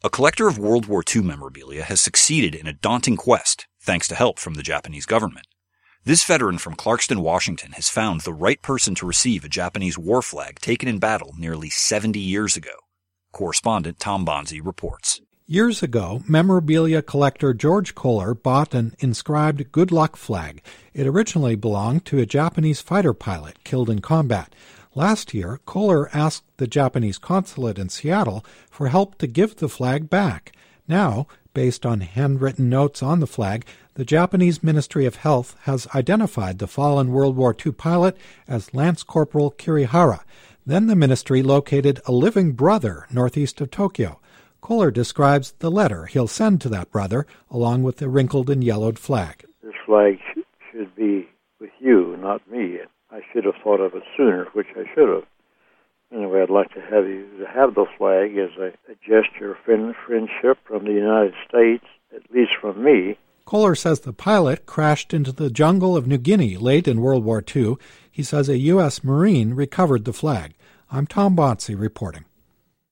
A collector of World War II memorabilia has succeeded in a daunting quest, thanks to help from the Japanese government. This veteran from Clarkston, Washington, has found the right person to receive a Japanese war flag taken in battle nearly 70 years ago. Correspondent Tom Bonzi reports. Years ago, memorabilia collector George Kohler bought an inscribed Good Luck flag. It originally belonged to a Japanese fighter pilot killed in combat. Last year, Kohler asked the Japanese consulate in Seattle for help to give the flag back. Now, based on handwritten notes on the flag, the Japanese Ministry of Health has identified the fallen World War II pilot as Lance Corporal Kirihara. Then the ministry located a living brother northeast of Tokyo. Kohler describes the letter he'll send to that brother, along with the wrinkled and yellowed flag. This flag should be with you, not me. I should have thought of it sooner, which I should have. Anyway, I'd like to have you to have the flag as a gesture of friendship from the United States, at least from me. Kohler says the pilot crashed into the jungle of New Guinea late in World War II. He says a U.S. Marine recovered the flag. I'm Tom Bonzi reporting.